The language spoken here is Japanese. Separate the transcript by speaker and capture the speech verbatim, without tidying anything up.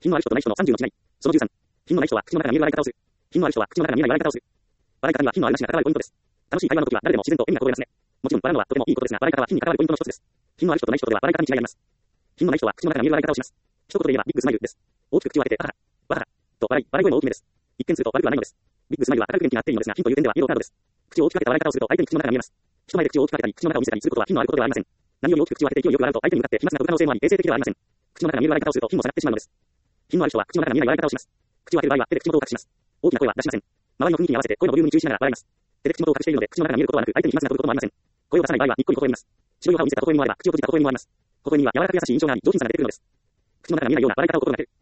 Speaker 1: 品のある人とない人のさんじゅうの違い。そのじゅうさん。品のない人は口の中が見える笑い方をする。品のある人は口の中が見えない笑い方をする。笑い方には品のあるなしが関わるポイントです。楽しい会話の時は誰でも自然と笑みがこぼれますね。もちろん笑うのはとてもいいことですが、笑い方は品に関わるポイントの一つです。品のある人とない人とでは笑い方に違いがあります。品のない人は口の中が見える笑い方をします。一言で言えばビッグスマイルです。大きく口を開けて、あはは、わはは、と笑い、笑い声も大きめです。一見すると悪くはないのです。ビッグスマイルは高く元気があっていいのですが、品という点ではイエローカードです。口を大きく開けた笑い方をすると相手に口の中が見えます。人前で口を大きく開けたり、口の中を見せたりすることは品のあることではありません。何より大きく口を開けて勢いよく笑うと相手に向かって飛沫が飛ぶ可能性もあり、衛生的ではありません。口の中が見える笑い方をすると品も下がってしまうのです。品のある人は口の中が見えない笑い方をします。口を開ける場合は手で口元を隠します。大きな声は出しません。周りの雰囲気に合わせて声のボリュームに注意しながら笑います。手で口元を隠しているので口の中が見えることはなく、相手に飛沫が飛ぶこともありません。声を出さない場合はにっこり微笑みます。白い歯を見せた微笑みもあれば、口を閉じた微笑みもあります。微笑みには柔らかく優しい印象があり、上品さが出てくるのです。口の中が見えないような笑い方を心がける。